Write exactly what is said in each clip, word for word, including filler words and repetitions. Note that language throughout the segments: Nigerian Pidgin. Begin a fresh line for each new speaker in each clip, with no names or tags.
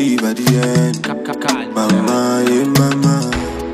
leave at the end. Mama, yeah, mama.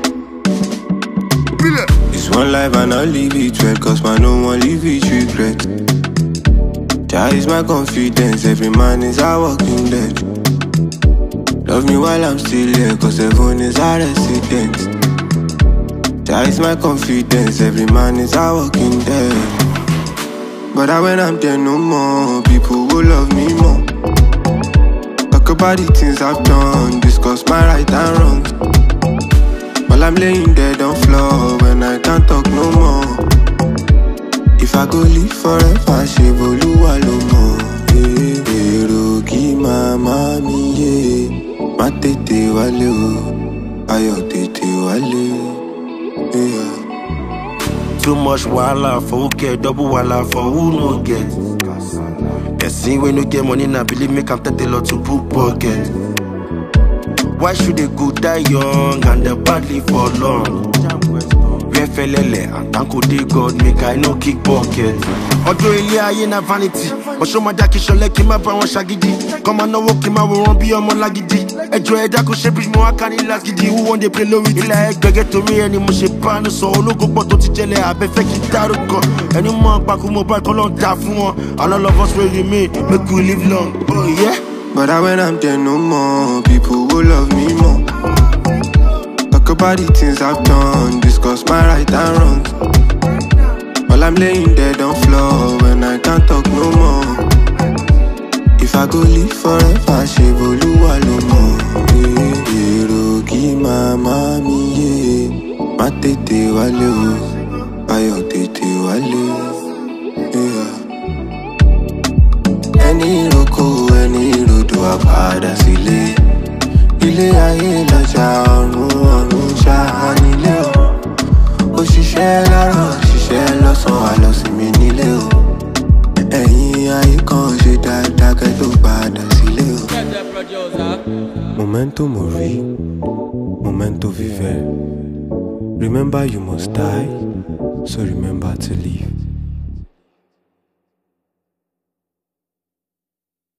It's one life and I'll leave it well, cause man no one leave it regret. That is my confidence, every man is a walking dead. Love me while I'm still here, cause everyone is a resident. That is my confidence, every man is a walking dead. But I, when I'm there no more, people will love me more. Talk about the things I've done, discuss my right and wrongs. While I'm laying dead on floor, when I can't talk no more. If I go live forever, she Oluwa lo mo. Ero ki mama mi ye, ma tete wale o, ayo tete wale. Yeah.
Too much wala for who get, double wala for who no get. Person when no get money, now believe me, can take a lot to put pocket. Why should they go die young and they badly for long? Where felele and thank you God make I no kick pocket. Although ilé ayé na vanity, but show my daki show like him up and shagidi. Come on, no walk him out, we won't be on my lagidi. Enjoy that go shape more I can't last gidi. Who want they play low with it? Like get to me any more shape pan so no go but to tell I be fake it out go. Any more back who mobile call on that for and all of us will remain make we live long. Oh yeah.
But I, when I'm there no more, people will love me more. Talk about the things I've done, discuss my right and wrongs. While I'm laying dead on floor, when I can't talk no more. If I go live forever, she Oluwa lo mo. Ero ki mama mi ye, ma tete wale o, ayo tete wale. Yeah. Any roko, any rodo apada sile. Ilé ayé lọ́jà ọ̀run ọ̀run ṣáá nílé o. Òṣìṣẹ́ lárọ̀ ṣiṣẹ́ lọ́sàn wá lọ sí mi nílé o. Ẹ̀yin ayé kan ṣe dáadáa kẹ́ tó padà sílé o. Momento mori, momento viver. Remember you must die, so remember to live.